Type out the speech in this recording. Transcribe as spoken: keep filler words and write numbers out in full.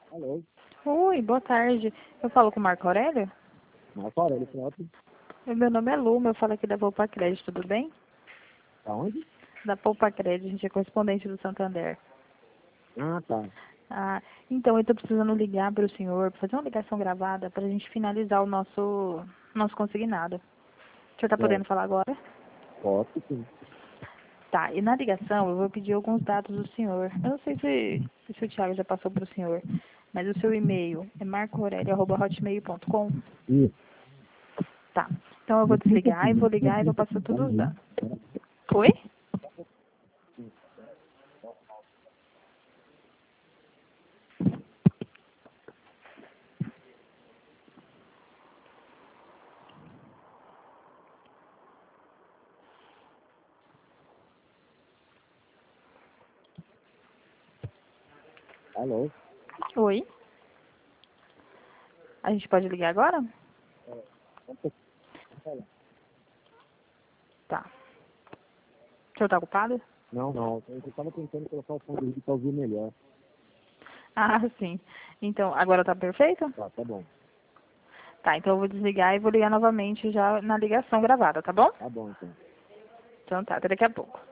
Alô? Oi, boa tarde. Eu falo com o Marco Aurélio? Marco Aurélio próprio. Meu nome é Luma, eu falo aqui da Poupa Crédito, tudo bem? Tá onde? Da Poupa Crédito, a gente é correspondente do Santander. Ah, tá. Ah, então, eu estou precisando ligar para o senhor, fazer uma ligação gravada para a gente finalizar o nosso, nosso consignado. O senhor está podendo Certo. falar agora? Posso sim. Tá, e na ligação eu vou pedir alguns dados do senhor. Eu não sei se, se o Thiago já passou para o senhor, mas o seu e-mail é marco aurélio arroba hotmail ponto com. Isso. Tá, então eu vou desligar e vou ligar e vou passar todos os dados. Oi? Alô? Oi? A gente pode ligar agora? Tá. O senhor tá ocupado? Não, não. Eu estava tentando colocar o fone para ouvir melhor. Ah, sim. Então, agora tá perfeito? Tá, tá bom. Tá, então eu vou desligar e vou ligar novamente já na ligação gravada, tá bom? Tá bom, então. Então tá, até daqui a pouco.